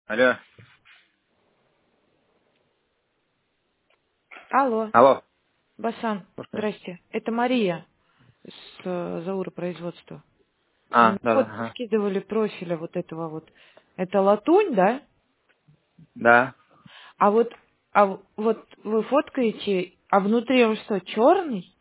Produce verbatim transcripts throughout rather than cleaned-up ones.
Алло. Алло, Алло. Басан, Слушай. здрасте. Это Мария с э, Заура производства. Вы А, мне да, да, фотки ага. скидывали профиля вот этого вот. Это латунь, да? Да. А вот, а в- вот вы фоткаете, а внутри он что, черный?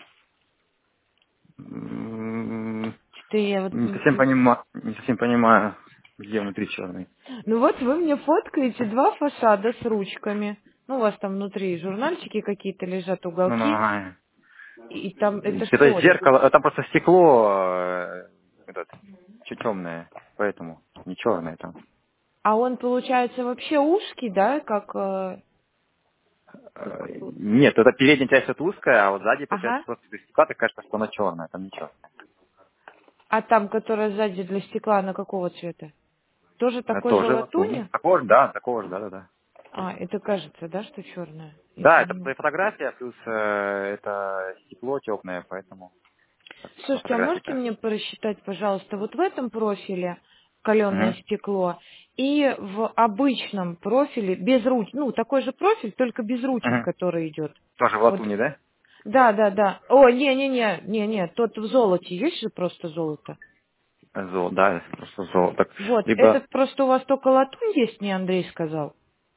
М, Что-то я вот Не не совсем понимаю. понимаю, не совсем понимаю, где внутри черный. Ну вот вы мне фоткаете два фасада с ручками. Ну, у вас там внутри журнальчики какие-то лежат, Ну, ну, уголки. ага. И там это Это что? зеркало, а там просто стекло, э, этот, чуть темное, поэтому не черное там. А он, получается, вообще узкий, да? Как... э, Э, Нет, это передняя часть это узкая, а вот сзади, получается, Ага. просто без стекла, так кажется, что она черная, там не черная. А там, которая сзади для стекла, она какого цвета? Тоже А такой же тоже латунь. латуни? Такого же, да, такого же, да, да, да. А, это кажется, да, что черная? Я Да, это понимаю. фотография, плюс э, это стекло темное, поэтому так, на Слушайте, а фотографии можете так. мне просчитать, пожалуйста, вот в этом профиле каленое Угу. стекло и в обычном профиле без руч, ну, такой же профиль, только без ручек, Угу. который идет. Тоже в Вот, латуни, да? да, да, да. О, не-не-не, не-не, тот в золоте, есть же просто золото? Зол, да, просто золото. Так, Вот, либо этот просто у вас только латунь есть, мне Андрей сказал.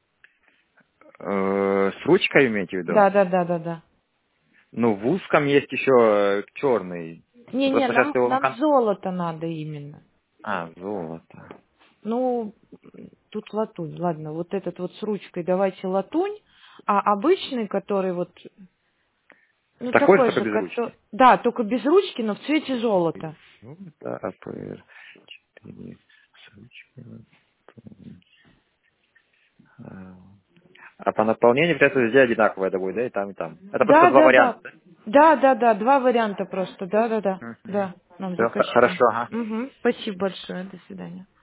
э, с ручкой имеете в виду? Да, да, да, да, да. Ну, в узком есть еще черный. Ну, Не-не, просто сейчас нам, его на нам кон... золото надо именно. А, золото. Ну, тут латунь. Ладно, вот этот вот с ручкой давайте латунь, а обычный, который вот, ну Такой же, такой только же, без который, ручки. да, только без ручки, но в цвете золота. Ну, это АПР четыре с ручкой. А а по наполнению, получается, везде одинаковое это будет, да, и там, и там. Это просто Да, два да, да. варианта, да? Да, да, да, два варианта просто, да, да, да. Мгм. Да, нам Все, заказчикам. хорошо, ага. Угу. Спасибо большое, до свидания.